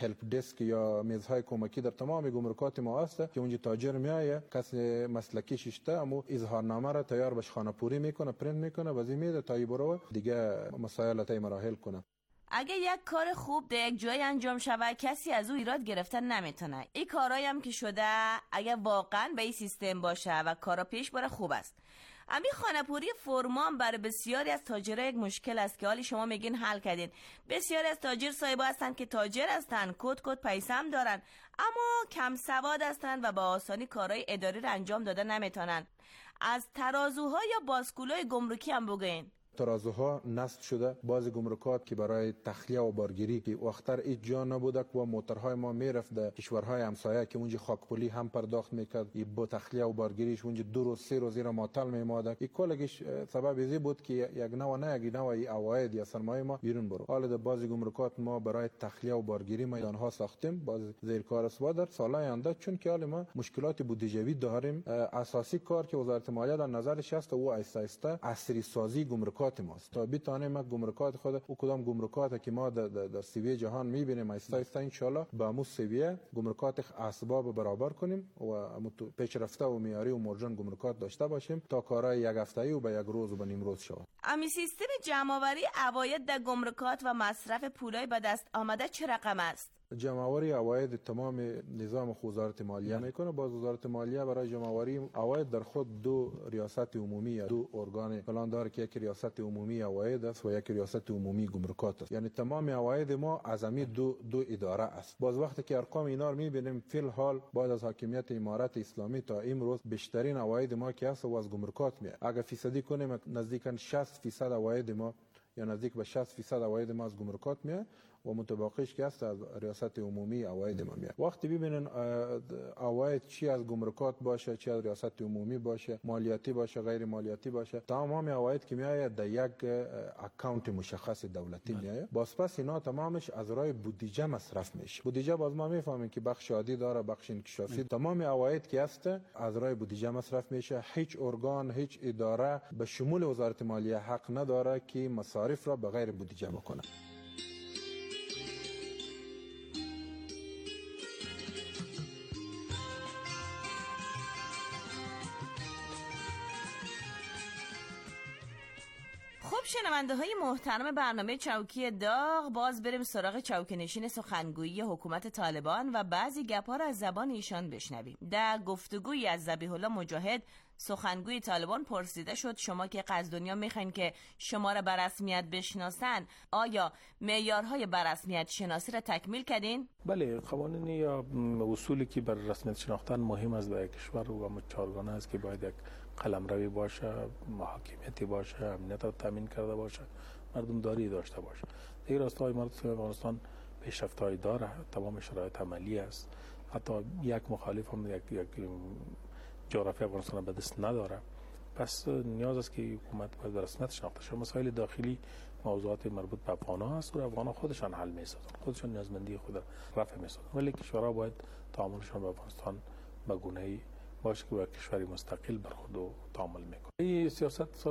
هلپ دسک یا میزهای کمکی در تمام گمرکات ما هست که اونجا تاجر میایه، کس مسلکی ششته اما اظهارنامه را تیار بهش خانه‌پوری میکنه، پرینت میکنه، وزی میده تا برو دیگه مسائل تای مراحل کنه. اگه یک کار خوب در یک جای انجام شود کسی از او ایراد گرفتن نمیتونه. این کارایی هم که شده اگه واقعا به این سیستم باشه و کارا پیش بره خوب است. امی خانه‌پوری فرمان برای بسیاری از تاجرها یک مشکل است که حالی شما میگین حل کردین. بسیاری از تاجر صاحبا هستن که تاجر هستن، کد پیسه هم دارن اما کم سواد هستن و با آسانی کارهای اداری را انجام داده نمیتونن. از ترازوها یا باسکولای گمرکی هم بگین. ترازوها نصب شده، بعضی گمرکات که برای تخلیه و بارگیری که وقتر هیچ جا نبوده و موترهای ما میرفت در کشورهای همسایه که اونجا خاکپولی هم پرداخت میکرد، این با تخلیه و بارگیریش اونجا 2 روز 3 روز زیر معطل میماده. این کلش سبب ازی بود که یک نوع نه یک نوع عواید یا سرمایه ما بیرون برو. حالا در بعضی گمرکات ما برای تخلیه و بارگیری میدانها ساختیم، باز زیر کار است و در سالهای آینده چون که حالا ما مشکلات بودجه‌ای داریم، اساسی کار که وزارت مالیه در نظرش است و آیسته آیسته عصری سازی گمرکات ماست تا بتانیم ما گمرکات خود او کدام گمرکات که ما در سویه جهان میبینیم آیسته آیسته ان شاء الله با مو سویه گمرکات اسباب برابر کنیم و پیشرفته و معیاری و مرجان گمرکات داشته باشیم تا کارهای یک هفته‌ای و به یک روز و به نیم روز شود. امی سیستم جمع‌آوری عواید در گمرکات و مصرف پولای به دست آمده چه رقم است؟ جمع‌آوری عواید تمام نظام وزارت مالیه میکنه. باز وزارت مالیه برای جمع‌آوری عواید در خود 2 ریاست عمومی یا 2 ارگان پلان داره که یک ریاست عمومی عواید است و یک ریاست عمومی گمرکات است. یعنی تمام عواید ما از همین دو اداره است. باز وقتی که ارقام اینا رو میبینیم فی الحال بعد از حاکمیت امارت اسلامی تا امروز بیشترین عواید ما که است از گمرکات میاد. اگر فیصدی کنیم نزدیک 60% عواید ما یا نزدیک به 60% عواید ما از گمرکات میاد و متبقیش که است از ریاست عمومی عواید ما میاد. وقتی ببینن عواید چی از گمرکات باشه، چی از ریاست عمومی باشه، مالیاتی باشه، غیر مالیاتی باشه، تمام عواید که میاد در یک اکانت مشخص دولتی میاد. باز پس اینا تمامش از راه بودجه مصرف میشه. بودجه باز ما میفهمیم که بخش عادی داره، بخش انکشافی. تمام عواید که است از راه بودجه مصرف میشه. هیچ ارگان، هیچ اداره به شمول وزارت مالیه حق نداره که مصارف را به غیر بودجه بکنه. خب شنونده های محترم برنامه چوکی داغ، باز بریم سراغ چوک‌نشین سخنگویی حکومت طالبان و بعضی گپ‌ها را از زبان ایشان بشنویم. در گفتگویی از ذبیح الله مجاهد سخنگوی طالبان پرسیده شد شما که از دنیا میخواین که شما را به رسمیت بشناسن، آیا معیارهای به رسمیت شناسی را تکمیل کردین؟ بله، قوانین یا اصولی که بر رسمیت شناختن مهم است در کشور و چهارگانه است که باید یک قلمروی باشه، محاکمیتی باشه، امنیت را تامین کرده باشه، مردم داری داشته باشه. دیگر راستای امارات افغانستان پیشرفت‌های داره، تمام شرایط عملی است. حتی یک مخالف هم یک جغرافی افغانستان به دست نداره. پس نیاز است که حکومت باید به رسمیت شناخته شود. مسائل داخلی موضوعات مربوط به افغان‌ها است و افغان‌ها خودشان حل می‌سازند، خودشان نیازمندی خود رفع می‌سازند، ولی کشورها باید تعاملشان با افغانستان به گونه‌ای باشه که با کشوری مستقل برخورد و تعامل می‌کنه. این سیاست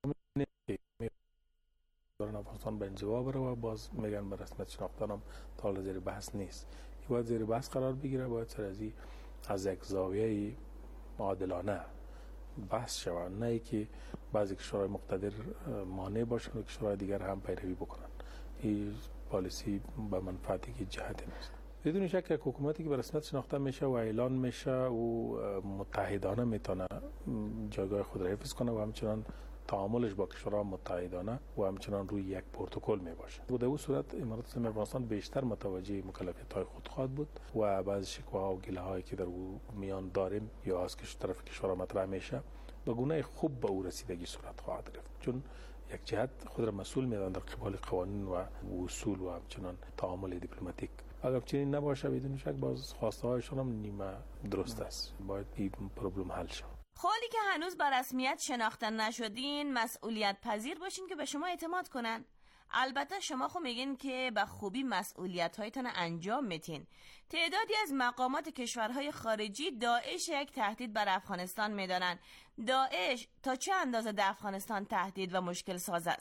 دارن افغانستان به انزوا بره و باز میگن به رسمیت شناختن هم تا زیر بحث نیست. این باید زیر بحث قرار بگیره، باید سر از یک زاویه عادلانه بحث شود، نه که بعضی کشورهای مقتدر مانع باشند و کشورهای دیگر هم پیروی بکنند. این پالیسی به منفعتی که جهت نیست. بدون شک یک حکومتی که به رسمیت شناخته میشه و اعلان میشه و متحدانه میتونه جایگاه خود را حفظ کنه و همچنان تعاملش با کشورها متحدانه و همچنان روی یک پروتکل می باشه. و در این صورت امارات اسلامی افغانستان بیشتر متوجه مکلفیت‌های خود خواهد بود و بعضی شکواها و گله‌هایی که در میان داریم یا از طرف کشورها مطرح میشه به گونه خوب به او رسیدگی صورت خواهد گرفت، چون یک جهت خود را مسئول میدان در قبال قوانین و اصول و همچنان تعامل دیپلماتیک. اگر چنین نباشه بدون شک باز خواسته هایشان هم نیمه درست است. باید این پروبلم حل شود. خالی که هنوز به رسمیت شناخته نشدین مسئولیت پذیر باشین که به شما اعتماد کنن. البته شما خو میگین که به خوبی مسئولیت هایتان انجام میتین. تعدادی از مقامات کشورهای خارجی داعش یک تهدید بر افغانستان میدانن. داعش تا چه اندازه در افغانستان تهدید و مشکل ساز است؟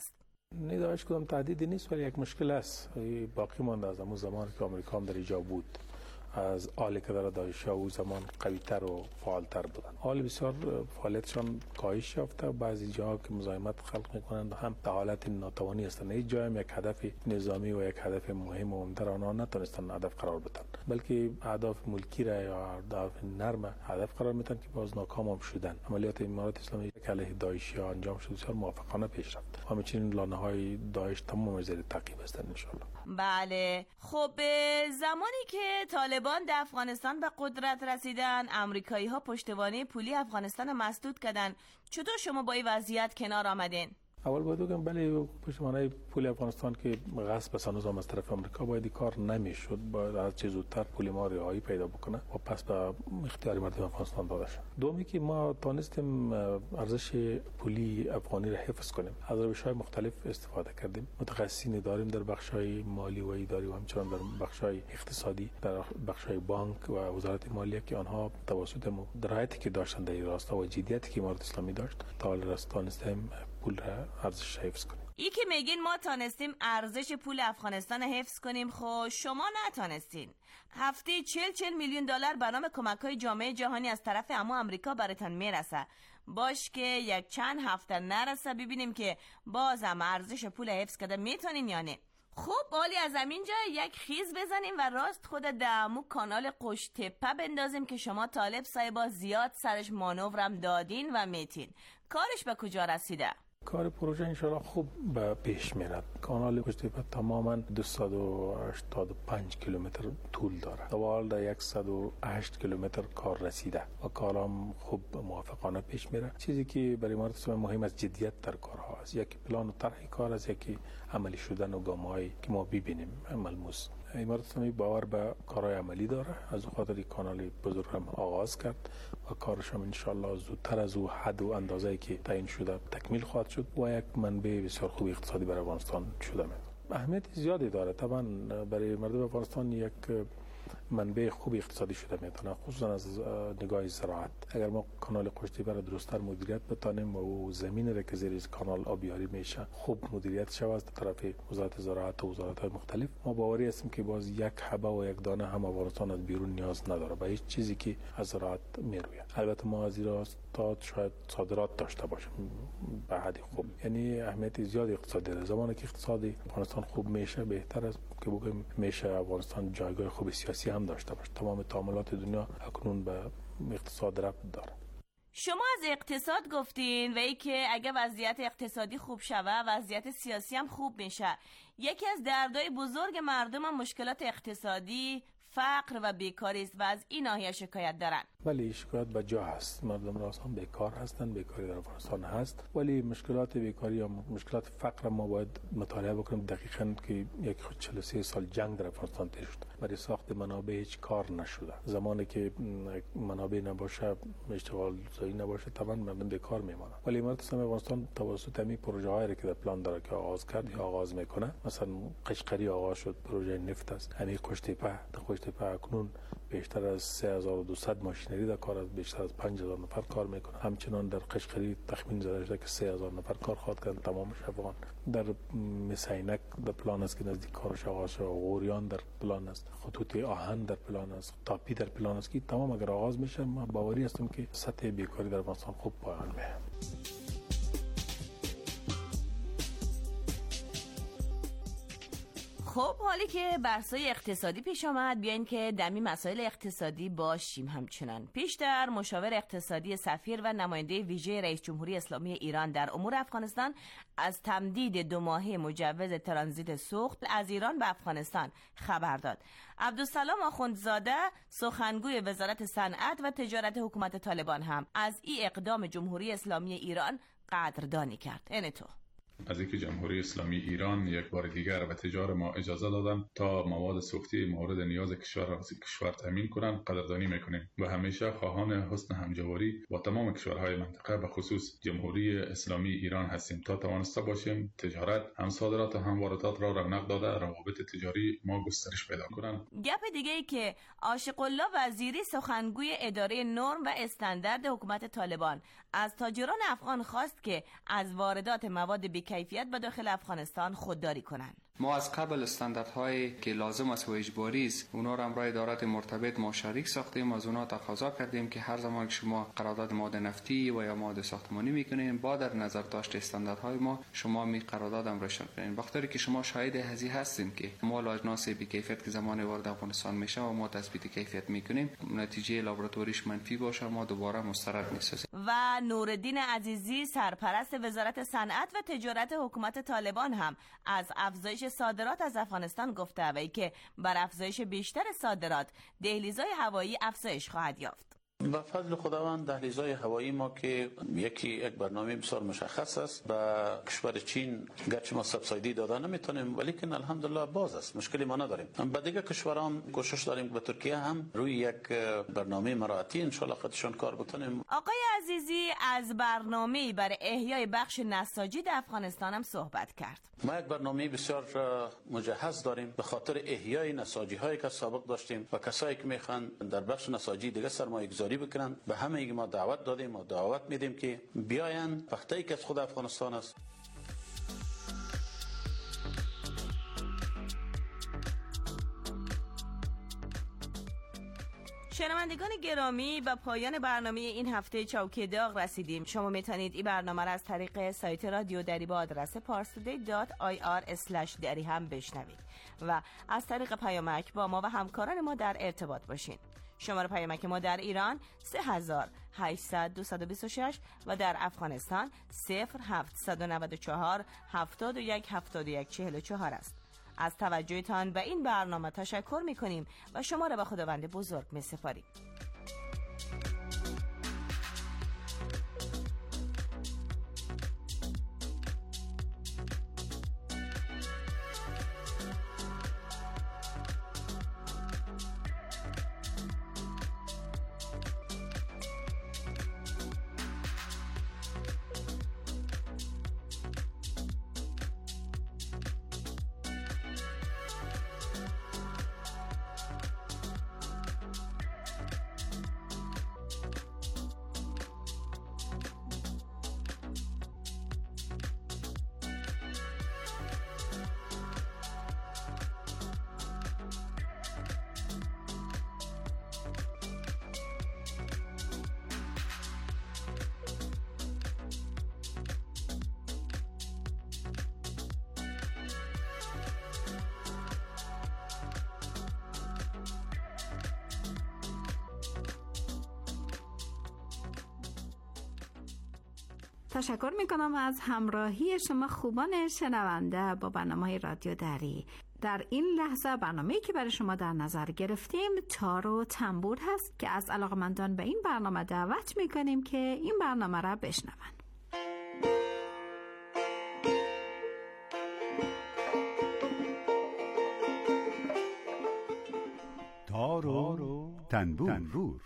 داعش کدام تهدیدی نیست، ولی یک مشکل است باقی مانده از همون زمان که آمریکا هم در اینجا بود. از حالی که در داعش‌ها او زمان قوی‌تر و فعال‌تر بودند. حال بسیار فعالیتشان کاهش یافته و بعضی جاها که مزاحمت خلق می‌کنند هم در حالت ناتوانی هستند. هیچ جایی هم یک هدف نظامی و یک هدف مهم و عمده را آنها نتونستند هدف قرار بدن، بلکه اهداف ملکی را یا اهداف نرم هدف قرار میدن که باز ناکام هم شدن. عملیات امارات اسلامی که علیه داعشی انجام شد بسیار موفقانه پیش رفت. همچنین لانه‌های داعش تمام زیر تعقیب هستند ان شاء الله. بله، خب زمانی که طالبان در افغانستان به قدرت رسیدن، امریکایی‌ها پشتوانه پولی افغانستان را مسدود کردن. چطور شما با این وضعیت کنار آمدین؟ اول باید بگم بله، پشتوانه پول افغانستان که غصب است هنوز هم از طرف آمریکا، باید کار نمیشد، باید از چه زودتر پول ما رهایی پیدا بکنه و پس به اختیار مردم افغانستان داده شد. دومی که ما تونستیم ارزش پولی افغانی را حفظ کنیم، از روش‌های مختلف استفاده کردیم. متخصصین داریم در بخش‌های مالی و اداری و همچنین در بخش‌های اقتصادی، در بخش‌های بانک و وزارت مالیه که آنها توسط درایتی که داشتن در این راستا و جدیتی که امارات اسلامی داشت تا حال رسیدیم پول را ارزش حفظ کنیم. ای که میگین ما تانستیم ارزش پول افغانستان حفظ کنیم، خب شما نتانستین. هفته 40 میلیون دلار به نام کمک‌های جامعه جهانی از طرف امو آمریکا براتون میرسه. باش که یک چند هفته نرسه ببینیم که بازم ارزش پول حفظ کرده میتونین یا نه. خب بالی از همینجا یک خیز بزنیم و راست خود دمو کانال قشتپه بندازیم که شما طالب صاحبا زیاد سرش مانورم دادین و میتین. کارش به کجا رسیده؟ کار پروژه انشاءالله خوب به پیش میرد. کانال قشتپه تماما 285 کیلومتر طول داره. تا حال در 108 کیلومتر کار رسیده و کارم خوب موافقانه پیش میره. چیزی که برای ما مهم است جدیت در کارها است. یکی پلان و طرح کار است، یکی عملی شدن و گام‌هایی که ما ببینیم ملموس. امارات اسلامی باور به کارهای عملی داره، از خاطر کانال بزرگ هم آغاز کرد و کارش هم انشالله زودتر از او حد و اندازه‌ای که تعیین شده تکمیل خواهد شد و یک منبع بسیار خوب اقتصادی برای افغانستان شده میاد. اهمیت زیادی داره. طبعا برای مردم افغانستان یک منبع خوب اقتصادی شده میتونه، خصوصا از نگاه زراعت. اگر ما کانال قشتپه را درست‌تر مدیریت بتانیم و او زمین را که زیر کانال آبیاری میشه خوب مدیریت شود از طرف وزارت زراعت و وزارت‌های مختلف، ما باوری هستیم که باز یک حبه و یک دانه هم افغانستان از بیرون نیاز نداره به هیچ چیزی که از زراعت میروید. البته ما از ایران تا شاید صادرات داشته باشیم به حدی خوب، یعنی اهمیت زیادی اقتصادی داره. زمانی که اقتصادی افغانستان خوب میشه بهتر است که بگیم میشه افغانستان جایگاه خوب سیاسی هم داشته باشه. تمام تعاملات دنیا اکنون به اقتصاد ربط داره. شما از اقتصاد گفتین و ای که اگه وضعیت اقتصادی خوب شوه وضعیت سیاسی هم خوب میشه. یکی از دردهای بزرگ مردم هم مشکلات اقتصادی، فقر و بیکاری است و از این ناحیه شکایت دارن. ولی شکایت به جا هست. مردم راستان بیکار هستند، بیکاری در افغانستان هست، ولی مشکلات بیکاری یا مشکلات فقر ما باید مطالعه بکنیم دقیقاً که یک 43 سال جنگ در افغانستان طی شد. برای ساخت منابع هیچ کار نشده. زمانی که منابع نباشه، اشتغال زایی نباشه، طبعا مردم بیکار میمونن. ولی امارات اسلامی افغانستان توسط همین پروژه‌هایی که در پلان داره که آغاز کرد یا آغاز میکنه، مثلا قشقری آغاز شد، پروژه نفت است. همین قشتپه اکنون بیشتر از 3200 ماشینری در کار است، بیشتر از 5000 نفر کار میکنه. همچنان در قشقری تخمین زده شده که 3000 نفر کار خواهد کرد تمامش افغان. در مسینک در پلان است که نزدیک کارش آغاز شد، غوریان در پلان است، خطوط آهن در پلان است، تاپی در پلان است که تمام اگر آغاز میشه ما باوری هستیم که سطح بیکاری در افغانستان خوب پایان میاره. خب حالی که بحث‌های اقتصادی پیش آمد، بیاین که دمی مسائل اقتصادی باشیم. همچنان پیشتر مشاور اقتصادی سفیر و نماینده ویژه رئیس جمهوری اسلامی ایران در امور افغانستان از تمدید 2 ماهه مجوز ترانزیت سوخت از ایران به افغانستان خبر داد. عبدالسلام آخوندزاده سخنگوی وزارت صنعت و تجارت حکومت طالبان هم از این اقدام جمهوری اسلامی ایران قدردانی کرد. تو از اینکه جمهوری اسلامی ایران یک بار دیگر به تجار ما اجازه دادن تا مواد سوختی مورد نیاز کشور تامین کنند قدردانی میکنیم و همیشه خواهان حسن همجواری با تمام کشورهای منطقه به خصوص جمهوری اسلامی ایران هستیم تا توانسته باشیم تجارت، هم صادرات و هم واردات را رونق داده روابط تجاری ما گسترش پیدا کنند. گپ دیگه ای که عاشق الله وزیری سخنگوی اداره نرم و استاندارد حکومت طالبان از تاجران افغان خواست که از واردات مواد کیفیت به داخل افغانستان خودداری کنند. ما از قبل استانداردهایی که لازم است و اجباری است اونا را برای ادارات مرتبط ما شریک ساختیم، از اونا تقاضا کردیم که هر زمان که شما قرارداد مواد نفتی و یا مواد ساختمانی میکنین با در نظر داشت استانداردهای ما شما می قراردادم را اشاره کنین. وقتی که شما شاهد هزی هستین که ما اجناس بی کیفیت که زمان وارد افغانستان میشه و ما تثبیت کیفیت میکنیم نتیجه لابراتوریش منفی باشه ما دوباره مسترد میسازیم. و نورالدین عزیزی سرپرست وزارت صنعت و تجارت حکومت طالبان هم از افزایش صادرات از افغانستان گفته و که بر افزایش بیشتر صادرات دهلیزهای هوایی افزایش خواهد یافت. با فضل خداوند دهلیزهای هوایی ما که یک برنامه بسیار مشخص است به کشور چین گرچه ما سبسایدی داده نمیتونیم ولی که الحمدلله باز است مشکلی ما نداریم. با دیگه کشورام کوشش داریم که به ترکیه هم روی یک برنامه مراعاتی ان شاء الله خودشون کار بکنیم. آقای عزیزی از برنامه‌ای برای احیای بخش نساجی در افغانستان هم صحبت کرد. ما یک برنامه بسیار مجهز داریم به خاطر احیای نساجی هایی که سابق داشتیم و کسایی که میخوان در بخش نساجی دیگه سرمایه‌گذاری بکنن به همه ما دعوت دادیم و دعوت میدیم که بیاین وقتی که از خود افغانستان است. شنوندگان گرامی به پایان برنامه این هفته چوکه داغ رسیدیم. شما میتونید این برنامه را از طریق سایت رادیو دری با آدرس parstoday.ir/dari هم بشنوید و از طریق پیامک با ما و همکاران ما در ارتباط باشین. شماره پیامک ما در ایران 3800-226 و در افغانستان 0794 71 71 44 است. از توجهتان به این برنامه تشکر می‌کنیم و شما را به خداوند بزرگ می‌سپاریم. تشکر میکنم از همراهی شما خوبان شنونده با برنامه رادیو دری. در این لحظه برنامه‌ای که برای شما در نظر گرفتیم تار و تنبور هست که از علاقمندان به این برنامه دعوت میکنیم که این برنامه را بشنوند. تار و تنبور.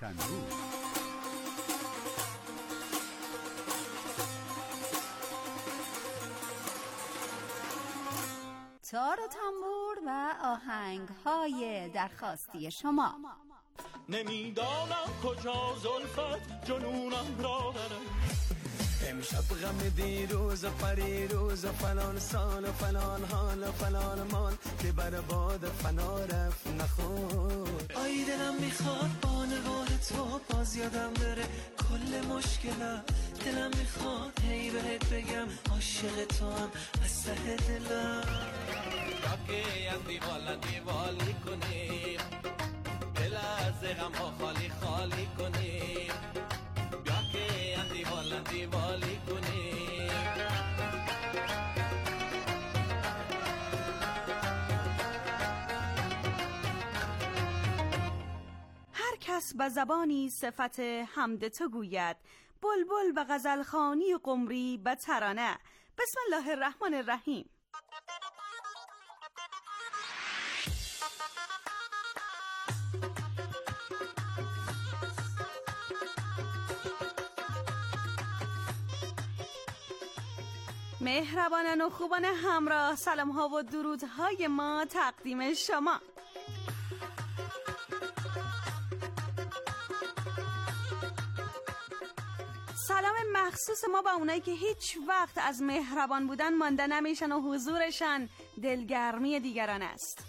تار و تنبور و آهنگ‌های درخواستی شما. نمیدانم کجا زلفت جنونم را بره، امشب غم دیروز و پریروز و فلان سال و فلان حال و فلان مال که بر باد فنا رفت نخور. آی دلم میخواد با نگاه تو باز یادم بره کل مشکلم، دلم میخواد هی بهت بگم عاشق تو هم از ته دلم. که از دیوالی کنیم دل از غم ها خالی خالی کنیم، بیا که از دیوالی کنیم. هر کس به زبانی صفت حمد تو گوید، بلبل به غزلخوانی و قمری به ترانه. بسم الله الرحمن الرحیم. مهربانان و خوبان همراه، سلام ها و درودهای ما تقدیم شما. سلام مخصوص ما با اونایی که هیچ وقت از مهربان بودن مانده نمیشن و حضورشان دلگرمی دیگران است.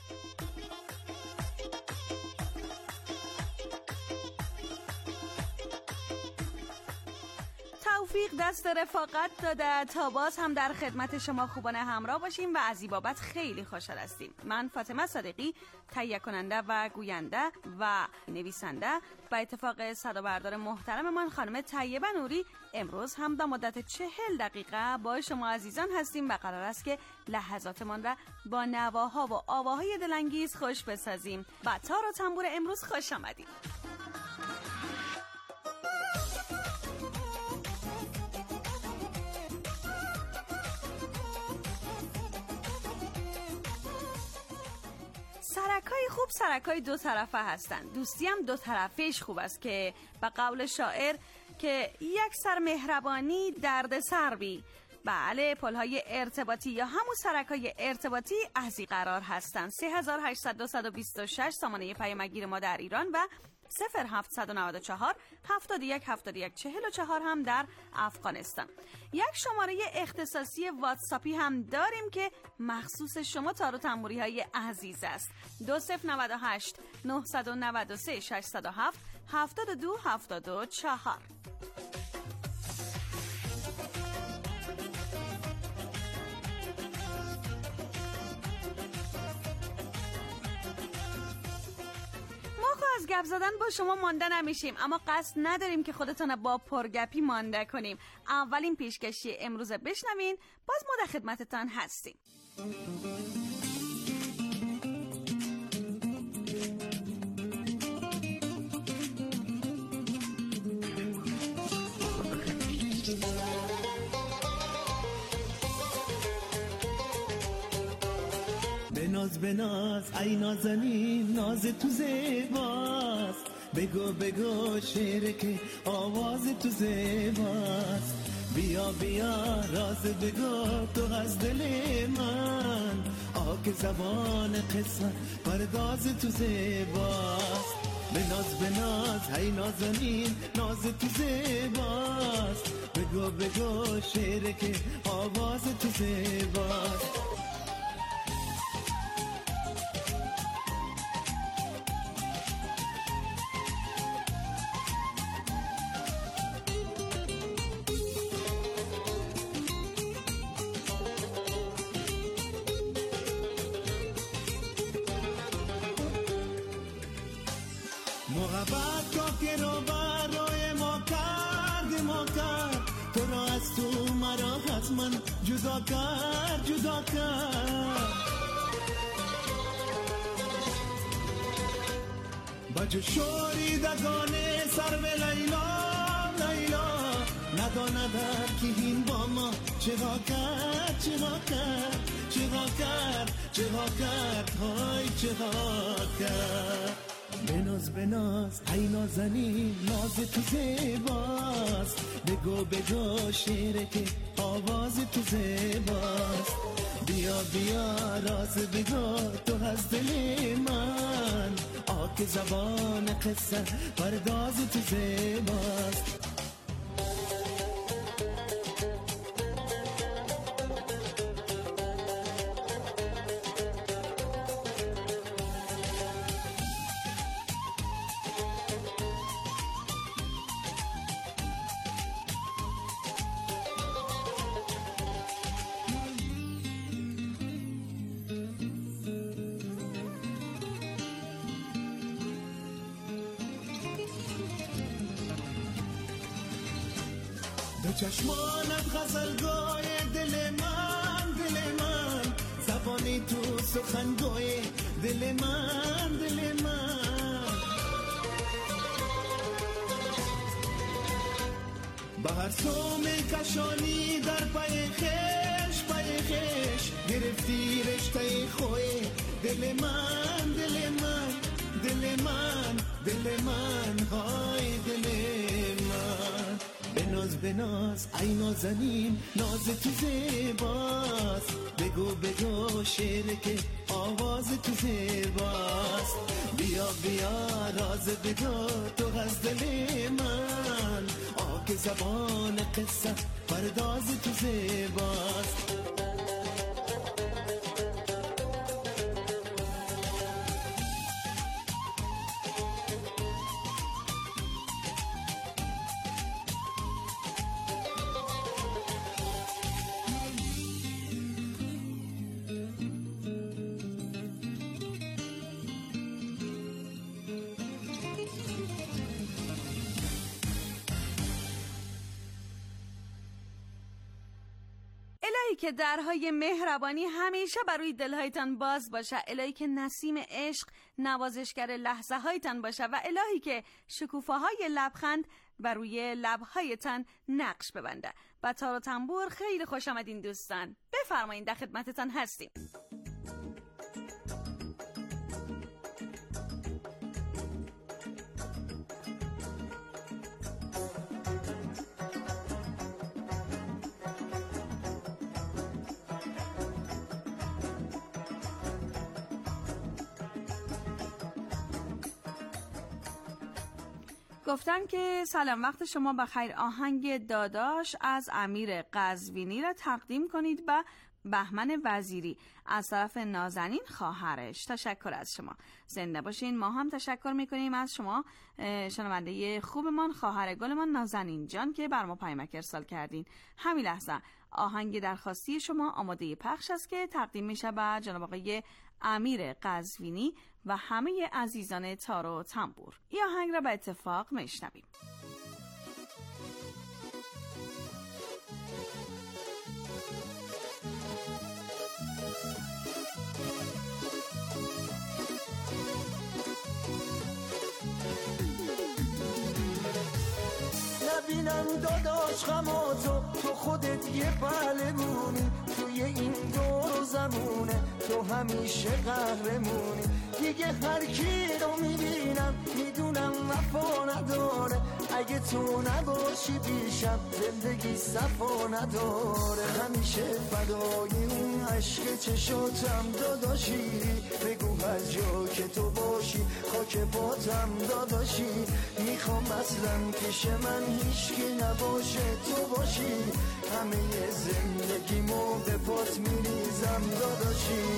توفیق دست رفاقت داده تا باز هم در خدمت شما خوبان همراه باشیم و از این بابت خیلی خوشحال هستیم. من فاطمه صادقی، تهیه کننده و گوینده و نویسنده، با اتفاق صدابردار محترم من خانم طیبه نوری، امروز هم در مدت 40 دقیقه با شما عزیزان هستیم و قرار است که لحظاتمان را با نواها و آواهای دلانگیز خوش بسازیم. با تار و تنبور امروز خوش آمدید. سرکای خوب سرکای دو طرفه هستند. دوستی هم دو طرفش خوب است که به قول شاعر که یک سر مهربانی درد سر بی. بله، پلهای ارتباطی یا همون سرکای ارتباطی از این قرار هستند. 3800 سامانه پیامگیر ما در ایران و 0794 71 71 44 هم در افغانستان. یک شماره اختصاصی واتساپی هم داریم که مخصوص شما تار و تنبوری های عزیز است. 2098 993 607 72 74. از گپ زدن با شما مانده نمیشیم، اما قصد نداریم که خودتون با پرگپی مانده کنیم. اولین پیشکشی امروز بشنوین، باز ما در خدمتتان هستیم. بناز ای نازنین، ناز تو زیباست. بگو شعر که آواز تو زیباست. بیا راز بگو تو از دل من. آک زبان قسمت پرداز تو زیباست. بناز ای نازنین، ناز تو زیباست. بگو شعر که آواز تو زیباست. محبت که رو برای ما کرد، تو را از تو مرا حتما جدا کرد. بجو شوری دگانه سر به لیلا، نداند که این با ما چرا کرد. بناز ای نازنین، ناز تو زیباست. بگو شعر که آواز تو زیباست. بیا راز بگو تو از دل من. آک زبان قصه پرداز تو زیباست. دو چشمانت غزلگوی دل من، زبانی تو سخنگوی دل من. بهر تو میکشانی در پای خش، گرفتی رشته خوی دل من های دل من. بناز ای نازنین، ناز تو زیباست. بگو شعر که آواز تو زیباست. بیا بیا راز بگو تو از دل من، آه که زبان قصه پرداز تو زیباست. الهی که درهای مهربانی همیشه بروی دلهایتان باز باشه، الهی که نسیم عشق نوازشگر لحظه هایتان باشه و الهی که شکوفه‌های لبخند بروی لبهایتان نقش ببنده. با تار و تنبور خیلی خوش آمدین دوستان، بفرمایین در خدمتتان هستیم. گفتن که سلام وقت شما بخیر، آهنگ داداش از امیر قزوینی را تقدیم کنید و بهمن وزیری از طرف نازنین خواهرش. تشکر از شما، زنده باشین. ما هم تشکر میکنیم از شما شنونده خوبمان، خواهر گلمان نازنین جان که بر ما پیامک ارسال کردین. همین لحظه آهنگ درخواستی شما آماده پخش است که تقدیم میشه به جناب آقای امیر قزوینی و همه عزیزان تار و تنبور. این آهنگ را به اتفاق میشنویم. نبینم داداش غماتو، تو خودت یه پهلوونی توی این دور و زمونه، تو همیشه قهرمونی. دیگه هر کی رو میبینم میدونم وفا نداره، اگه تو نباشی پیشم زندگی صفا نداره. همیشه فدای اون عشق چشاتم داداشی، بگو هر جا که تو باشی خاک پاتم داداشی. میخوام اصلا پیش من هیچکی نباشه، تو باشی همه زندگیمو به پات میریزم داداشی.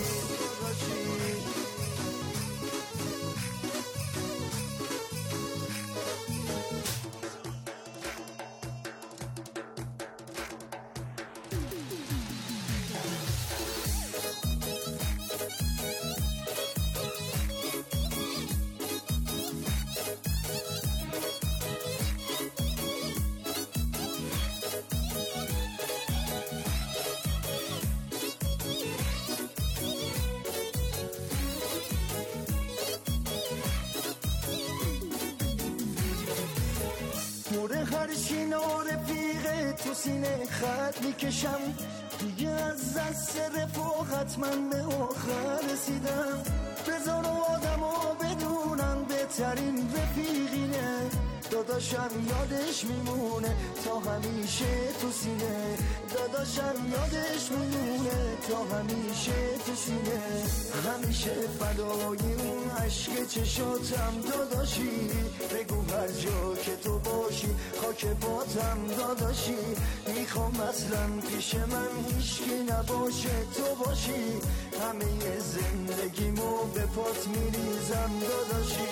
هر شینا رفیقه تو سینه خط میکشم، دیگه از دست رفاقت من به آخر رسیدم. بذار آدمو بدونن بهترین رفیقینه، داداشم یادش میمونه تا همیشه تو سینه، داداشم یادش میمونه تا همیشه تو سینه. همیشه فدای اون عشق چشاتم داداشی، بگو هر جا که تو باشی خاک پاتم داداشی. میخوام اصلا پیش من هیچکی نباشه، تو باشی همه زندگیمو به پات میریزم داداشی.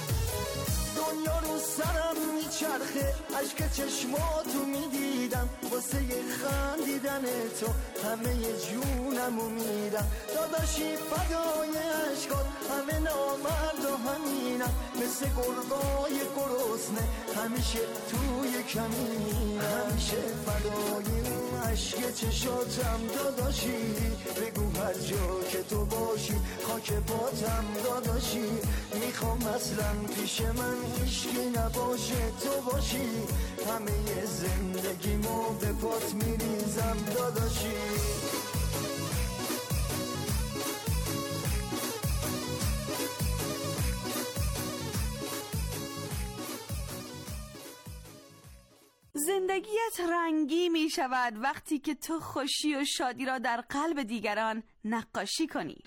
دنیا رو سرم میچرخه، عشق چشماتو میدیدم واسه خندیدن تو همه جونمو میدم داداشی فدای عشقات همه نامرد و همینم مثل گرگای گرسنه همیشه توی کمینم همیشه فدای عشق چشاتم داداشی بگو هر جا که تو باشی خاک پاتم داداشی میخوام اصلا پیش من هیچکی نباشه تو باشی همه زندگیمو به پات میریزم داداشی زندگیت رنگی می شود وقتی که تو خوشی و شادی را در قلب دیگران نقاشی کنی.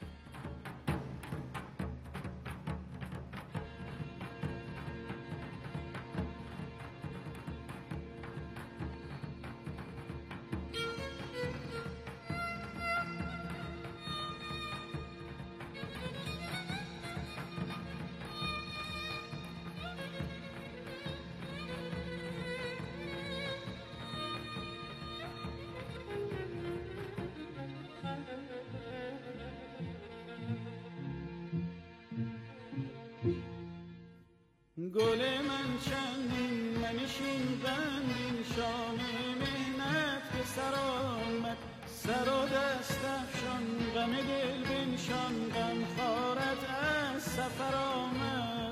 گل من چندین منشین بندین شام مهنت که سر آمد سر و دست افشان غم دل بنشان غم خارت از سفر آمد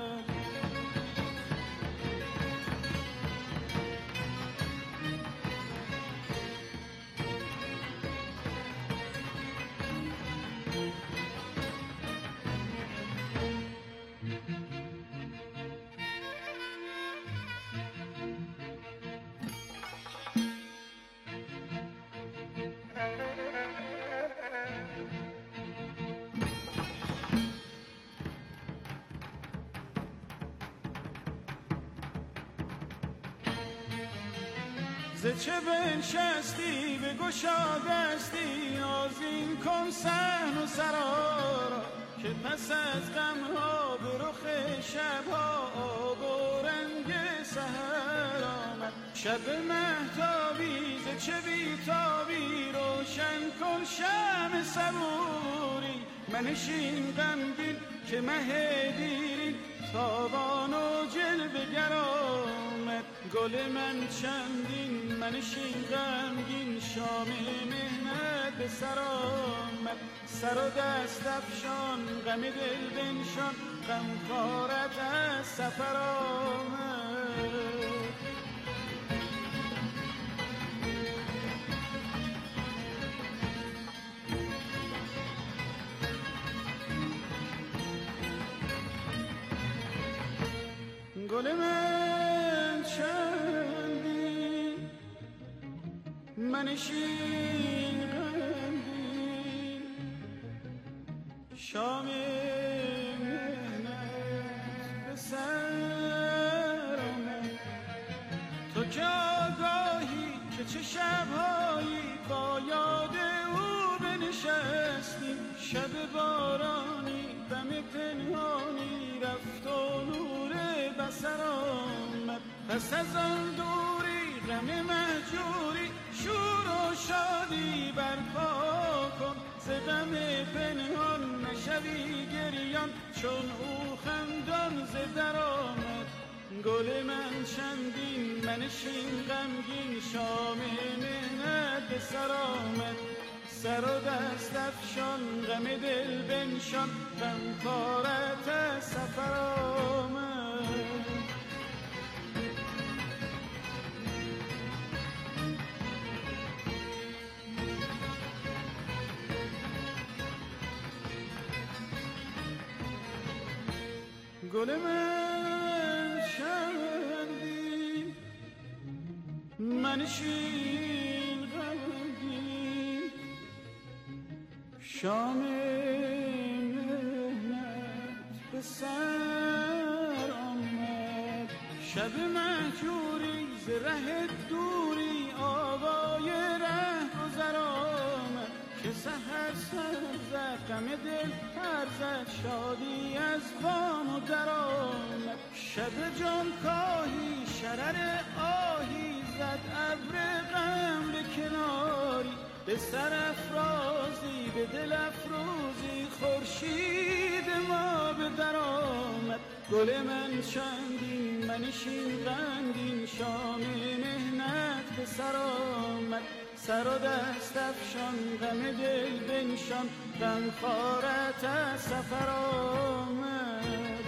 ز چه بنشستی به گشادستی آذین کن صحن و سرا که پس از غمها به رخ شبها آب و رنگ سحر آمد شب مهتابی ز چه بیتابی روشن کن شمع صبوری منشین غمگین که مه دیرین تابان و جلوه گر آمد گل من چندین منشین غمگین شام مهنت به سر آمد سر و دست افشان غم دل بنشان غم کارت از سفر آمد گل من چندین منشین غمگین شام مهنت به سر آمد تو که آگاهی که چه شبهایی با یاد او بنشستیم شب بارانی دم پنهانی رفت و نور بسر آمد پس از آن دوری غم مهجوری شور و شادی برپا کن ز غم پنهان نشوی گریان چون او خندان ز در آمد گل من چندین منشین غمگین شام مهنت به سر آمد سر و دست افشان غم دل بنشان غم کارت از سفر آمد گل من چندین منشین غمگین شام مهنت به سر آمد شب مهجوری ز ره دوری آوای ره گذر آمد که سحر سر زد غم دل پر زد شادی از بام و در آمد شب جان کاهی شرر آهی زد ابر غم به دل افروزی خورشید ما به در آمد. گل من چندین منشین غمگین شام مهنت به سر آمد. سر و دست افشان غم دل بنشان غم خارت از سفر آمد.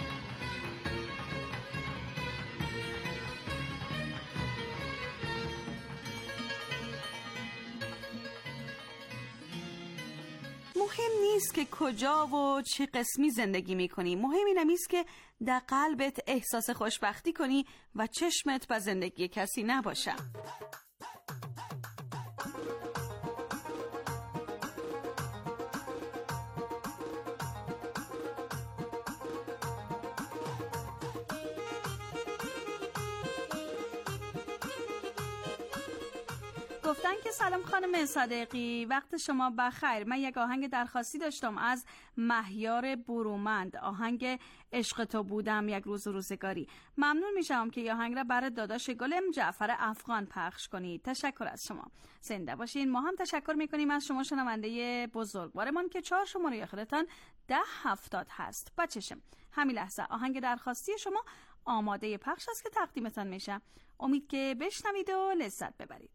مهم نیست که کجا و چه قسمی زندگی میکنی، مهم اینم است که در قلبت احساس خوشبختی کنی و چشمت به زندگی کسی نباشه. گفتن که سلام خانم صادقی، وقت شما بخیر. من یک آهنگ درخواستی داشتم از مهیار برومند، آهنگ عشق تو بودم یک روز روزگاری. ممنون میشم که آهنگ را برای داداش گلم جعفر افغان پخش کنید. تشکر از شما، زنده باشین. ما هم تشکر میکنیم از شما شنونده بزرگوارمان که 4 شماره خودتان 1070 هست. بچشم همین لحظه آهنگ درخواستی شما آماده پخش است که تقدیمتان میشه. امید که بشنوید و لذت ببرید.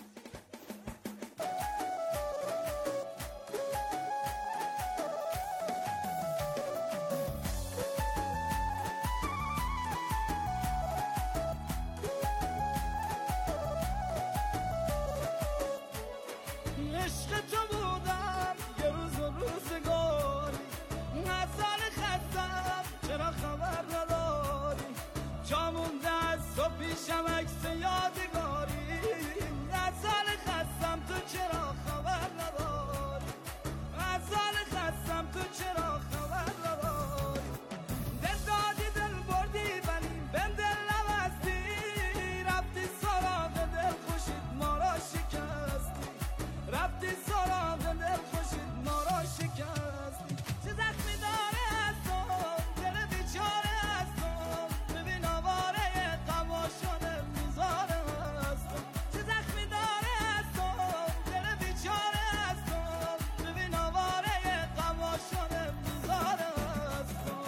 عشق تو بودم یه روز و روزگاری، نزل خستم چرا خبر نداری، جا مونده از تو پیشم عکس یادگاری، نزل خستم تو چرا خبر نداری، نزل خستم تو چرا خبر نداری، دل دادی دل بردی ولی به دل نبستی، رفتی سراغ دل خوشید ما را شکستی، رفتی سراغ دل خوشید ما را شکستی، چه زخمی داره از تو دل بیچاره از تو، ببین آواره غما شده میذاره از تو، چه زخمی داره از تو دل بیچاره از تو، ببین آواره غما شده میذاره از تو.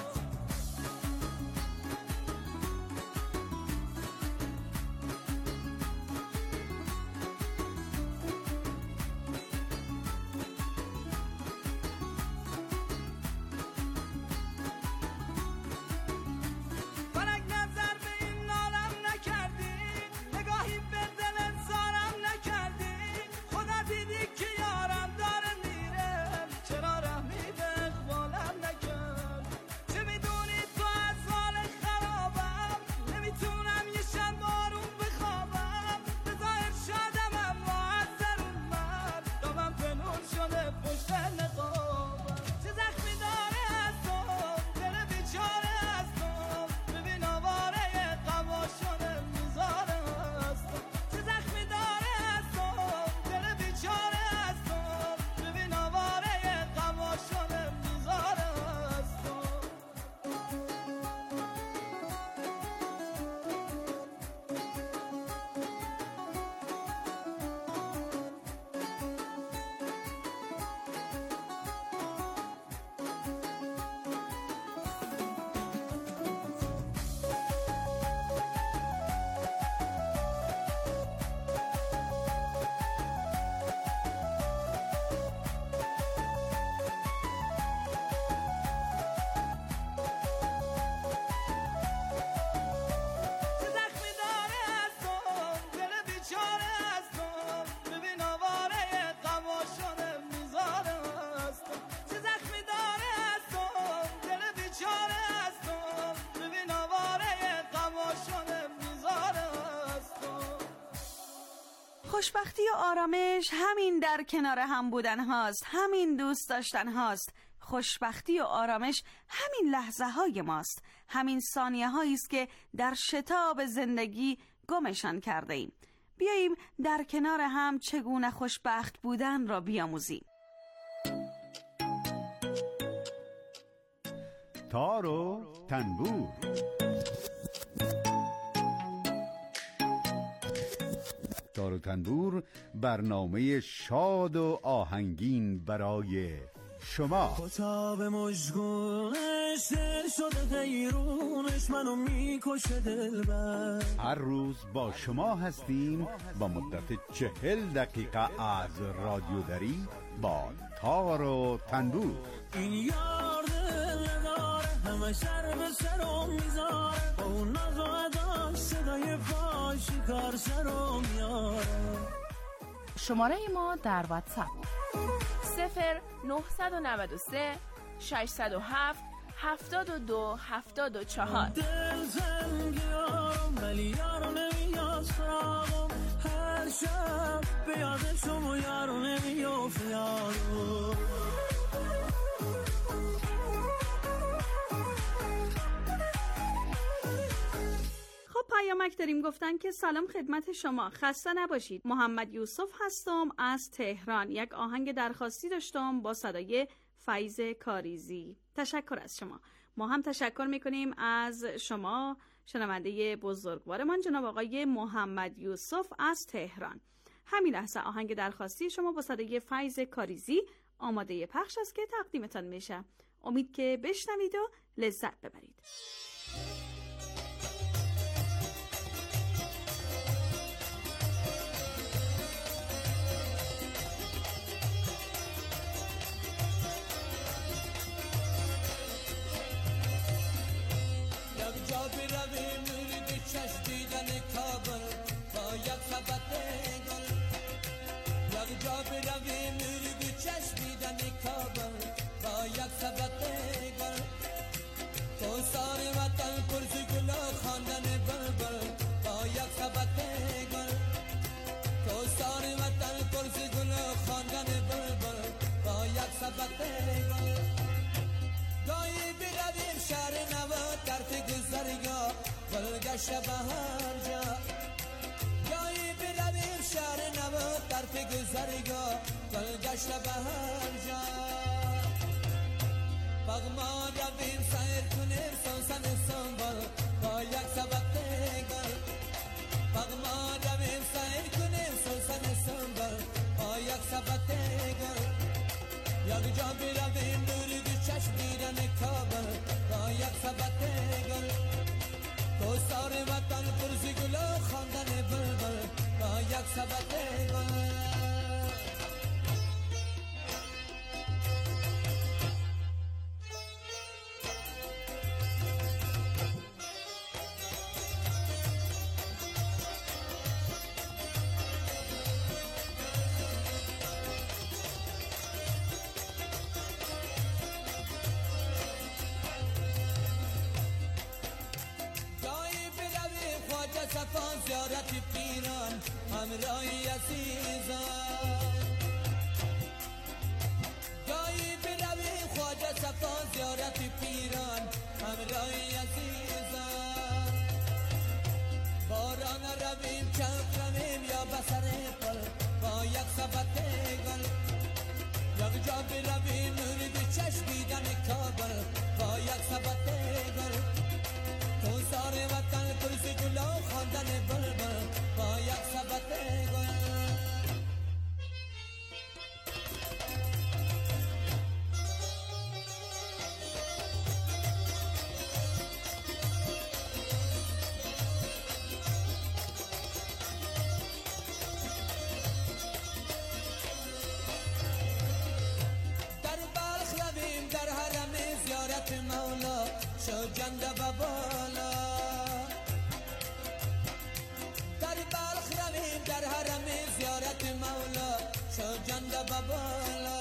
فلک نظر به این عالم نکردی، نگاهی به دل انسانم نکردی، خدا دیدی که یارم داره میره، چرا رحمی به اقبالم نکردی، چه میدونی تو از حال خرابم، نمیتونم یه شب آروم بخوابم، به ظاهر شادم اما از درون من دامم پنهون شده پشت نقابم، چه زخمی داره از تو دل بیچاره از تو، ببین آواره غما شده میذاره از تو، چه زخمی داره از تو دل بیچاره از تو، ببین آواره غما شده میذاره از تو. چه زخمی داره از تو دل بیچاره از تو، ببین آواره غما شده میذاره از تو، چه زخمی داره از تو دل بیچاره از تو، ببین آواره غما شده میذاره از تو. خوشبختی و آرامش همین در کنار هم بودن هاست، همین دوست داشتن هاست. خوشبختی و آرامش همین لحظه های ماست، همین ثانیه هایی است که در شتاب زندگی گمشان کرده ایم. بیاییم در کنار هم چگونه خوشبخت بودن را بیاموزیم. تار و تنبور. تار و تنبور برنامه شاد و آهنگین برای شما. کتاب مشگونش دل شده غیرونش منو میکشه دلبر. هر روز با شما هستیم با مدت 40 دقیقه از رادیو دری با تار و تنبور. این یار دل داره همه سر به سرم میذاره، با اون ناز و اداش صدای فاشی کار سرم میاره. شماره ما در واتساپ 0993 607 72 74. دل زنگیارم ولی یارو نمیاد سراغم، هر شب به یاد شما یارو نمیافت یارو. پیامک داریم گفتن که سلام خدمت شما، خسته نباشید. محمد یوسف هستم از تهران. یک آهنگ درخواستی داشتم با صدای فیض کاریزی. تشکر از شما. ما هم تشکر میکنیم از شما شنونده بزرگوارمان جناب آقای محمد یوسف از تهران. همین لحظه آهنگ درخواستی شما با صدای فیض کاریزی آماده پخش است که تقدیمتان میشه. امید که بشنوید و لذت ببرید. گاهی برویم شهر نواد طرف گذرگاه گلگشت بهر جا. گاهی برویم شهر نواد طرف گذرگاه گلگشت بهر جا. بغما رویم سیر کنیم سوسن سنبال با یک سبب تگل. بغما رویم سیر کنیم سوسن سنبال با یک سبب تگل. یک جا برویم دوری دو چشم دیدن کابل با یک سبت گل. دوستار وطن پرزی گل و خواندن بلبل با یک سبت گل. زیارت پیران همراهی عزیزان. گاهی برویم خواجه صفا زیارت پیران همراهی عزیزان. باران رویم چپ رویم یا بسر پل با یک سبت گل. یک جا برویم نوری دو چشم دیدن کابل با یک سبت گل. تو سار وطن پرسی گل و خواندن بلبل با یک سبت گل. در بلخ رویم در حرم زیارت مولا شوجند بابالا. در بلخ رویم در حرم زیارت مولا شوجند بابالا.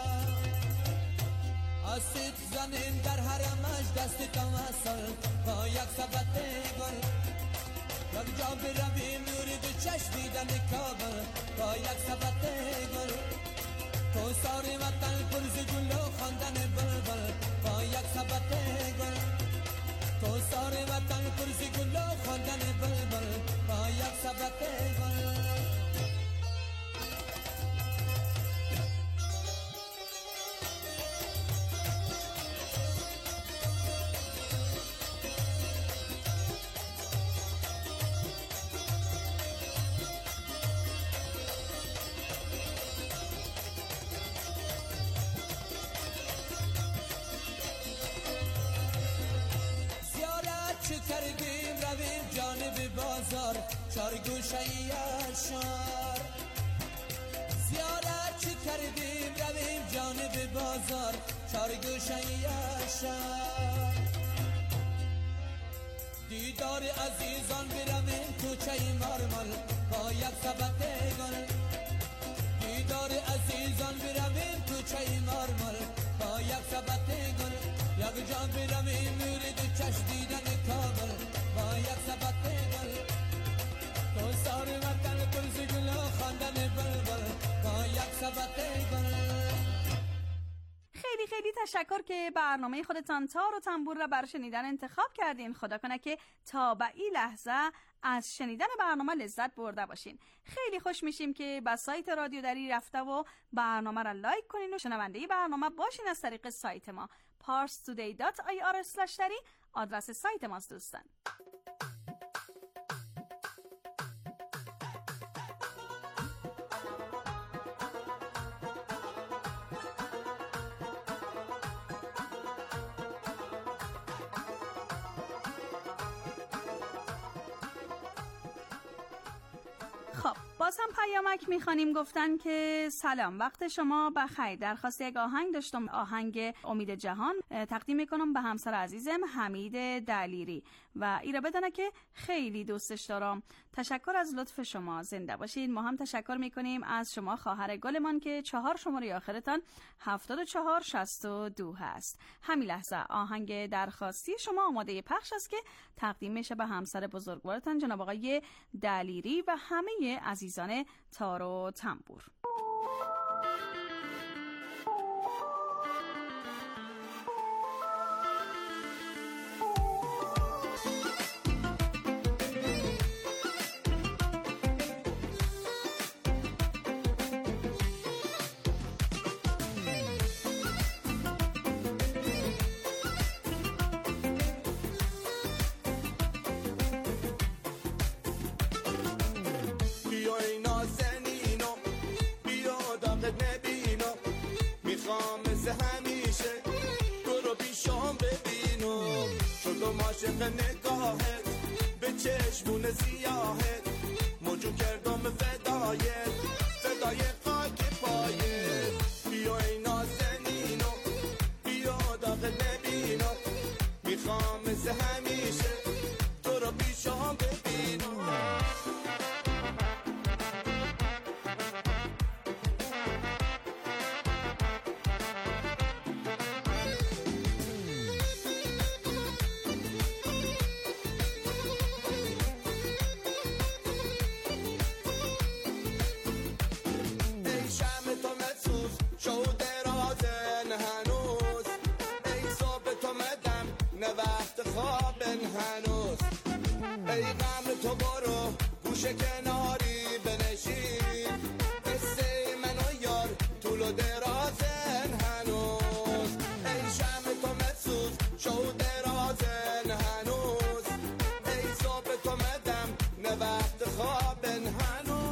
آسیب زنیم در حرمش دست توسل با یک سبت گل. یک جا برویم نوری دو چشم دیدن کابل با یک سبت گل. تو ساری وطن پرزی گل و خواندن بلبل با یک سبت گل. تو ساری وطن پرزی گل و خواندن بلبل با یک سبت گل. شار زیارت چی کردیم رویم جانب بازار چار گوشه شهر دیدار عزیزان برویم کوچه مارمال با یک سبت گل دیدار عزیزان برویم کوچه مارمال با یک سبت گل یک جان برویم مورد چشم دیدن کابل با یک سبت گل تو سار وطن کلز گل خواندن بلبل با یک سبت گل. خیلی تشکر که برنامه خودتان تار و تنبور را برای شنیدن انتخاب کردین. خدا کنه که تا به این لحظه از شنیدن برنامه لذت برده باشین. خیلی خوش میشیم که به سایت رادیو دری رفته و برنامه را لایک کنین و شنونده برنامه باشین از طریق سایت ما parstoday.ir/dari آدرس سایت ماست دوستان. باز هم پیامک میخوانیم. گفتن که سلام، وقت شما بخیر. درخواست یک آهنگ داشتم، آهنگ امید جهان تقدیم میکنم به همسر عزیزم حمید دلیری و ایره بدانه که خیلی دوستش دارم. تشکر از لطف شما، زنده باشید. ما هم تشکر میکنیم از شما خواهر گلمان که 4 شماره آخرتان 7462 هست. همین لحظه آهنگ درخواستی شما آماده پخش است که تقدیم میشه به همسر بزرگوارتان جناب آقای دلیری و همه عزیزان تار و تنبور. عاشق نگاهت به چشمون سیاهت موجو کردم فدایت فدای خاک پایت بیا ای نازنینو بیا داغ نبینو میخوام مثل همیشه تو رو پیشام ببینم کناری بنشین قصه من و یار طول و درازن هنوز ای شم تو مسوز شو درازن هنوز ای صبح تو مدم نه وقت خوابن هنوز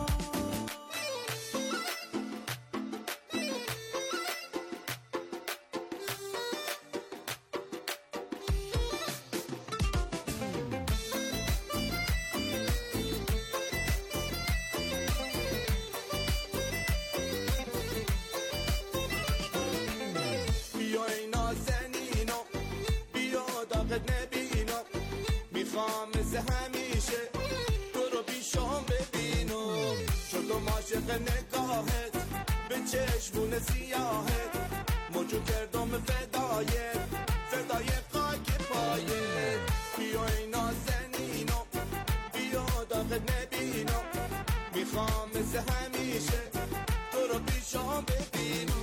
میخوام مثل همیشه تو رو پیشام ببینم چون تو عاشق نگاهت به چشمون سیاهت موجو کردم فدایت فدای خاک پایت بیا ای نازنینو بیا داغ نبینم میخوام مثل همیشه تو رو پیشام ببینم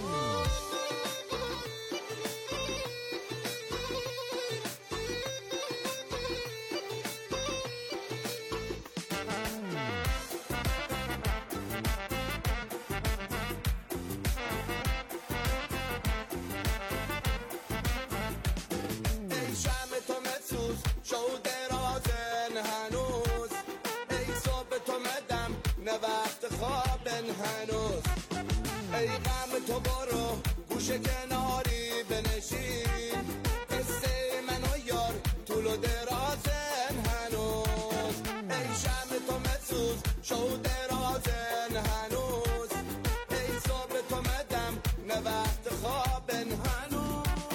هنوز ای غم تو برو گوشه کناری بنشین قصه من و یار طول و درازن هنوز ای شم تو مسوز شو دراز نازن هنوز ای صبح تو مدم نه وقت خوابن هنوز.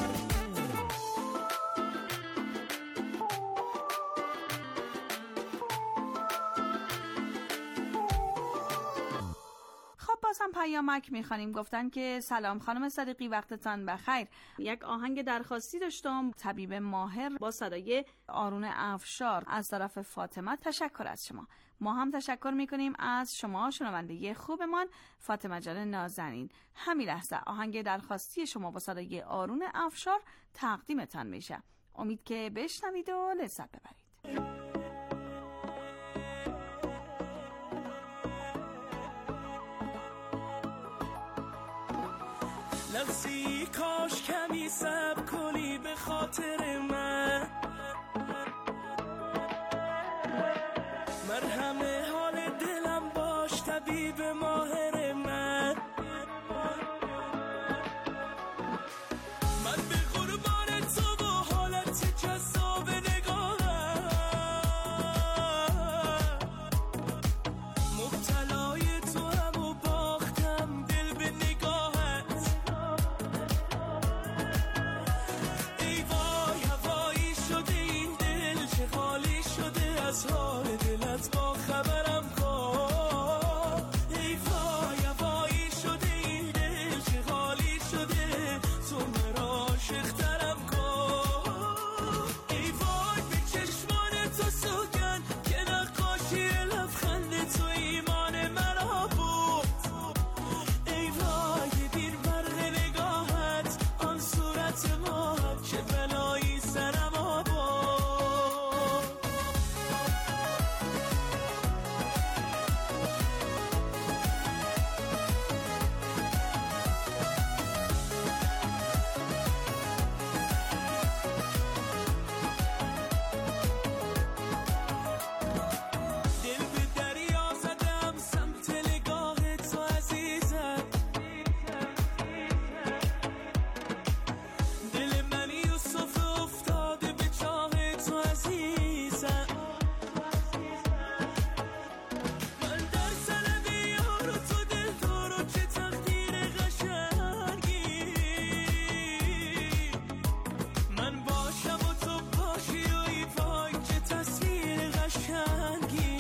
باز هم پیامک میخوانیم. گفتن که سلام خانم صدیقی، وقتتان بخیر. یک آهنگ درخواستی داشتم، طبیب ماهر با صدای آرون افشار از طرف فاطمه. تشکر از شما. ما هم تشکر میکنیم از شما شنونده خوبمان فاطمه جان نازنین. همین لحظه آهنگ درخواستی شما با صدای آرون افشار تقدیمتان میشه. امید که بشنوید و لذت ببرید. لحظی کاش کمی صبر کنی به خاطر من، مرهم حال دلم باش طبیب ماهر من. من به قربان تو و حالت جذاب نگاهم مبتلای تو هم و باختم دل به نگاهت. ای وای هوایی شده این دل چه خالی شده از حال دلت با خبرم کن. ای وای هوایی شده این دل چه خالی شده تو مرا عاشق‌ترم کن. ای وای به چشمان تو سوگن که نقاشی لبخند تو ایمان مرا بود. ای وای دیر برق نگاهت آن صورت ما چه بلایی سرم آورد. دل به دریا زدم سمت نگاه تو عزیزم. دل من یوسف افتاده به چاه تو عزیزم. من در طلب یار و تو دلدار و چه تقدیر قشنگی. من باشم و تو باشی و ای وای چه تصویر قشنگی.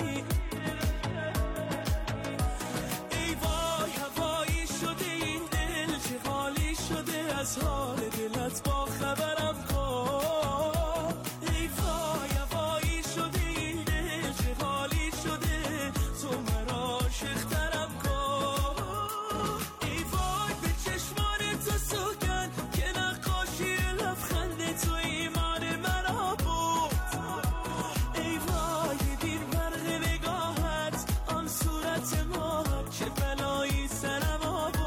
ای وای هوایی شده این دل چه خالی شده از حال دلت با خبرم کن. ای وای هوایی شده این دل چه خالی شده تو مرا عاشق‌ترم کن. ای وای به چشمان تو سوگن که نقاشی لبخند تو ایمان مرا بود. ای وای دیر برق نگاهت آن صورت ما چه بلایی سرم آورد.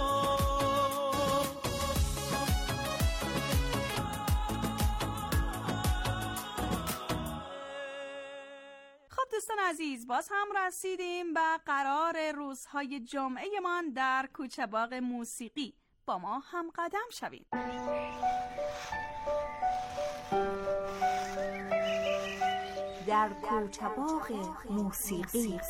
خب دوستان عزیز، باز هم رسیدیم به قرار روزهای جمعه من در کوچه باغ موسیقی. با ما هم قدم شوید. در کوچه باغ موسیقی.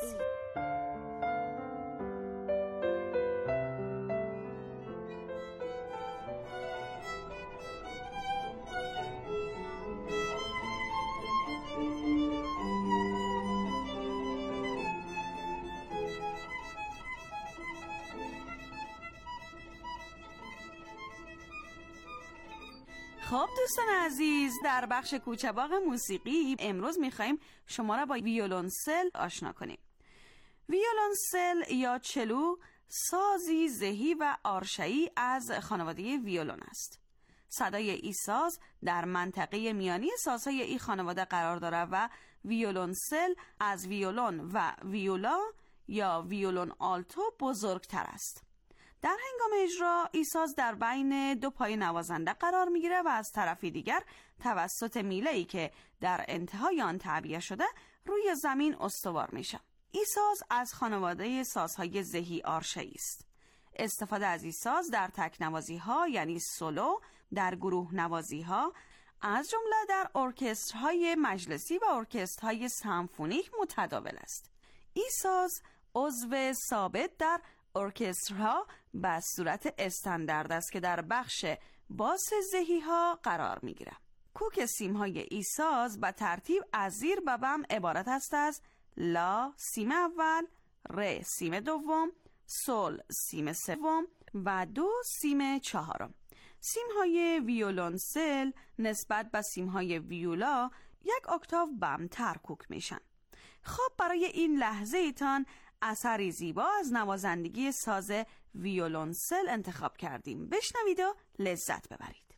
خب دوستان عزیز، در بخش کوچه باغ موسیقی امروز میخواییم شما را با ویولنسل آشنا کنیم. ویولنسل یا چلو سازی زهی و آرشه‌ای از خانواده ویولون است. صدای این ساز در منطقه میانی سازهای این خانواده قرار دارد و ویولنسل از ویولون و ویولا یا ویولون آلتو بزرگتر است. در هنگام اجرا این ساز در بین دو پای نوازنده قرار میگیره و از طرفی دیگر توسط میله‌ای که در انتهای آن تعبیه شده روی زمین استوار میشه. این ساز از خانواده سازهای زهی آرشه‌ای است. استفاده از این ساز در تک نوازی ها یعنی سولو، در گروه نوازی ها، از جمله در ارکسترهای مجلسی و ارکسترهای سمفونیک متداول است. این ساز عضو ثابت در ارکسترها به صورت استاندارد است که در بخش باس زهی ها قرار می گیرد. کوک سیم های این ساز به ترتیب از زیر به بم عبارت است از لا سیم اول، ر سیم دوم، سول سیم سوم و دو سیم چهارم. سیم های ویولنسل نسبت به سیم های ویولا یک اکتاو بمتر کوک میشن. خب برای این لحظه ایتان اثری زیبا از نوازندگی ساز ویولنسل انتخاب کردیم. بشنوید و لذت ببرید.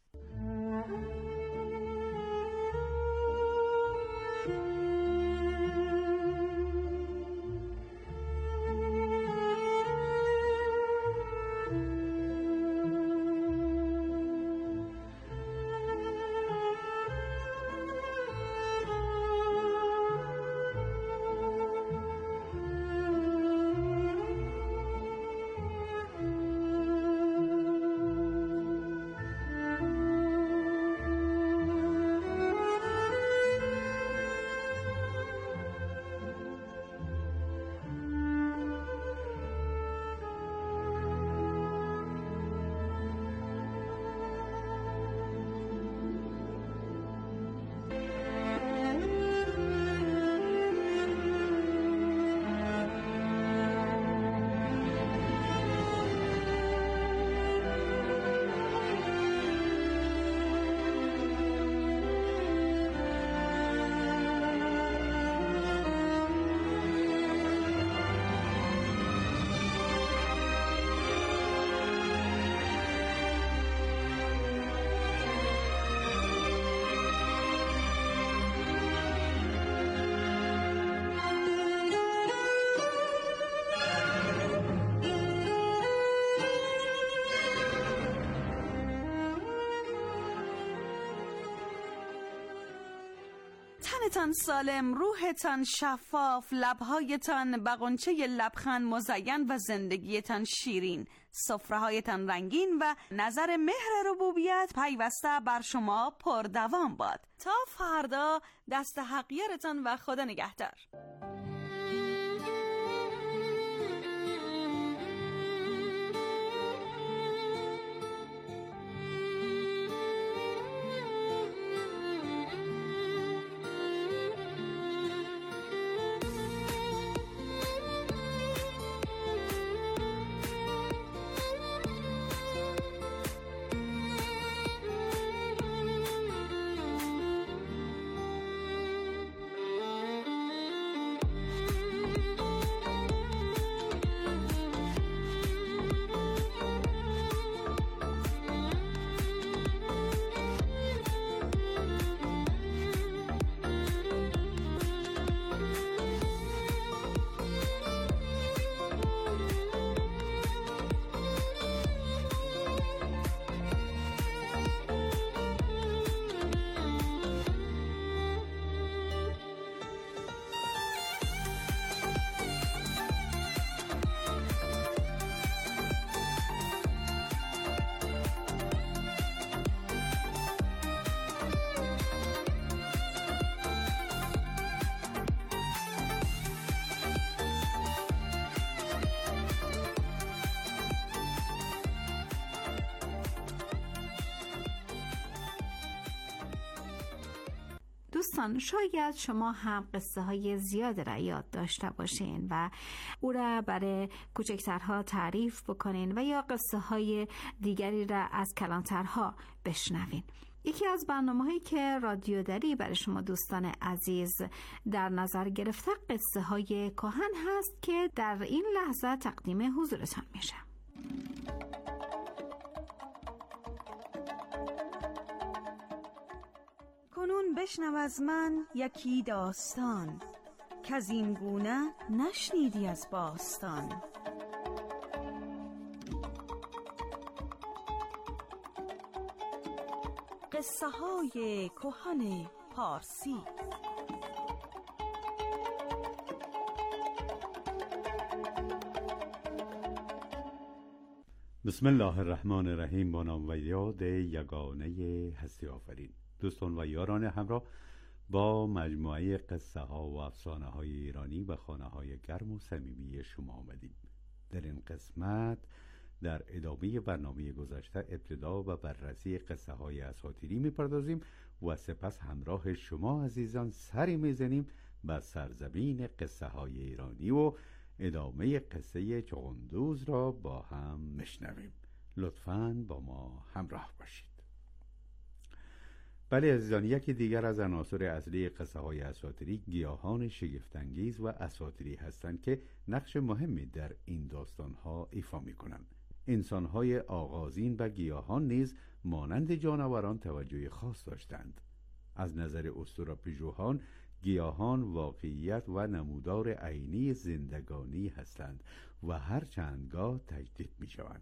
تنتان سالم، روحتان شفاف، لبهایتان به غنچه لبخند مزین و زندگیتان شیرین، سفره‌هایتان رنگین و نظر مهر ربوبیت پیوسته بر شما پردوام باد. تا فردا، دست حق یارتان و خدا نگهدار. دوستان، شاید شما هم قصه های زیاد را یاد داشته باشین و او را برای کوچکترها تعریف بکنین و یا قصه های دیگری را از کلانترها بشنوین. یکی از برنامه‌هایی که رادیو دری برای شما دوستان عزیز در نظر گرفته قصه های کهن هست که در این لحظه تقدیم حضورتان میشه. کنون بشنو از من یکی داستان که از این گونه نشنیدی از باستان. قصه های کهن پارسی. بسم الله الرحمن الرحیم. با نام و یاد یگانه هستی آفرین. دوستان و یاران همراه، با مجموعه قصه ها و افسانه های ایرانی و خانه های گرم و صمیمی شما آمدیم. در این قسمت در ادامه برنامه گذشته ابتدا و بررسی قصه های اساطیری می‌پردازیم و سپس همراه شما عزیزان سری می‌زنیم به سرزمین قصه های ایرانی و ادامه قصه چغندوز را با هم میشنویم. لطفاً با ما همراه باشید. بله عزیزان، یکی دیگر از عناصر اصلی قصه های اساطیری گیاهان شگفت‌انگیز و اساطیری هستند که نقش مهمی در این داستان ها ایفا می‌کنند. انسان های آغازین و گیاهان نیز مانند جانوران توجه خاص داشتند. از نظر اسطوره‌پژوهان گیاهان واقعیت و نمودار عینی زندگانی هستند و هر چندگاه تجدید می‌شوند.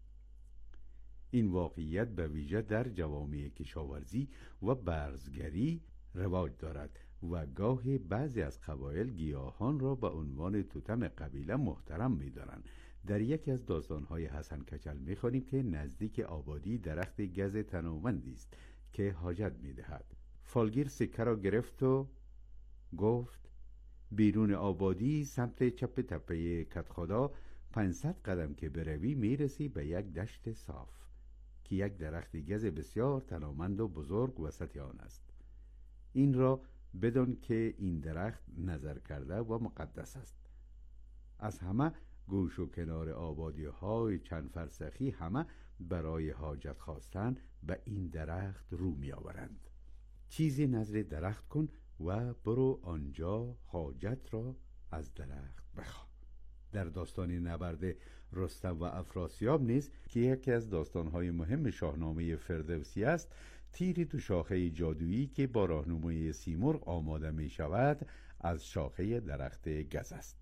این واقعیت به ویژه در جوامع کشاورزی و برزگری رواج دارد و گاهی بعضی از قبایل گیاهان را به عنوان توتم قبیله محترم می‌دارند. در یکی از داستان‌های حسن کچل می‌خوانیم که نزدیک آبادی درخت گز تنومندی است که حاجت می‌دهد. فالگیر سکه را گرفت و گفت بیرون آبادی سمت چپ تپه کدخدا 500 قدم که بروی میرسی به یک دشت صاف که یک درخت گز بسیار تنومند و بزرگ وسط آن است. این را بدان که این درخت نظر کرده و مقدس است. از همه گوش و کنار آبادی های چند فرسخی همه برای حاجت خواستن به این درخت رو می آورند. چیزی نظر درخت کن و برو آنجا حاجت را از درخت بخواه. در داستان نبرد رستم و افراسیاب نیز که یکی از داستان‌های مهم شاهنامه فردوسی است، تیری تو شاخه جادویی که با راهنمایی سیمرغ آماده می شود از شاخه درخت گز است.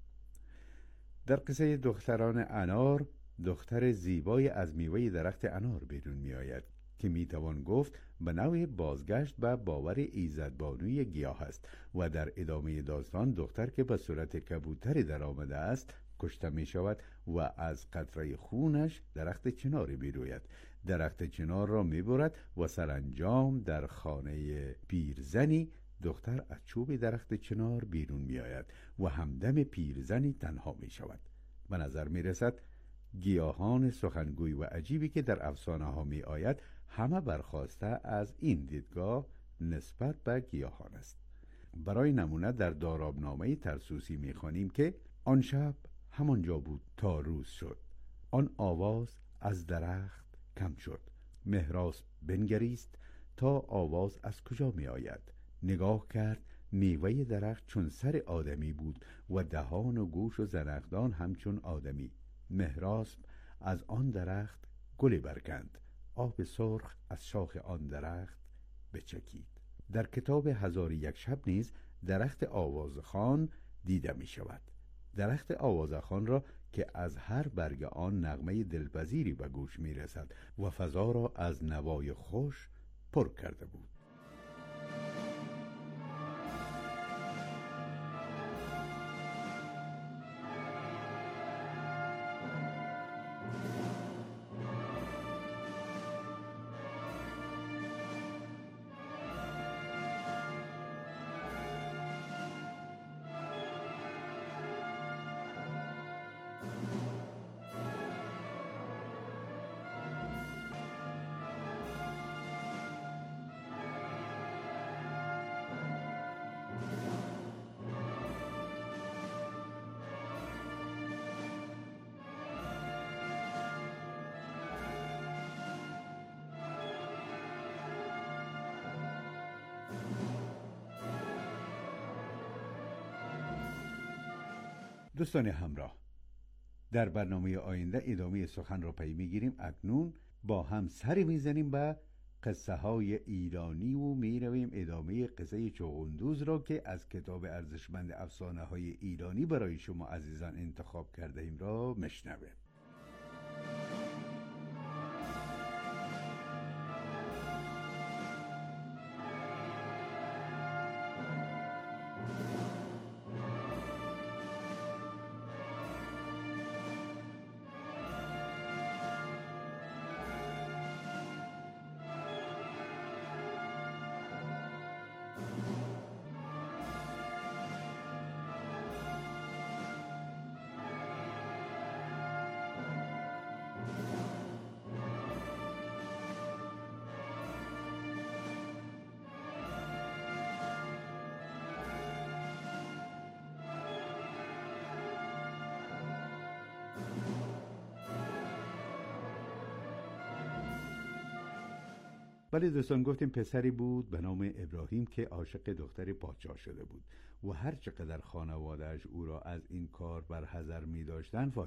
در قصه دختران انار، دختر زیبای از میوه درخت انار بیرون می آید که می توان گفت به نوع بازگشت به باور ایزدبانوی گیاه است و در ادامه داستان دختر که به صورت کبوتری در آمده است کشته می شود و از قطره خونش درخت چناری می روید. درخت چنار را می برد و سرانجام در خانه پیرزنی دختر از چوب درخت چنار بیرون می آید و همدم پیرزنی تنها می شود. به نظر می رسد گیاهان سخنگوی و عجیبی که در افسانه ها می آید همه برخواسته از این دیدگاه نسبت به گیاهان است. برای نمونه در دارابنامه ترسوسی می خوانیم که آن شب همانجا بود تا روز شد، آن آواز از درخت کم شد. مهراس بنگریست تا آواز از کجا می آید. نگاه کرد، میوه درخت چون سر آدمی بود و دهان و گوش و زنخدان همچون آدمی. مهراس از آن درخت گلی برکند، آب سرخ از شاخ آن درخت بچکید. در کتاب 1001 شب نیز درخت آوازخوان دیده می شود. درخت آوازخوان را که از هر برگ آن نغمه دلپذیری به گوش می رسد و فضا را از نوای خوش پر کرده بود. دوستان همراه، در برنامه آینده ادامه سخن را پی میگیریم. اکنون با هم سری میزنیم به قصه های ایرانی و میرویم ادامه قصه چغندوز را که از کتاب ارزشمند افسانه های ایرانی برای شما عزیزان انتخاب کرده ایم را مشنویم. ولی دوستان گفتیم پسری بود به نام ابراهیم که عاشق دختر پادشاه شده بود و هر چقدر خانواده‌اش او را از این کار برحذر می داشتن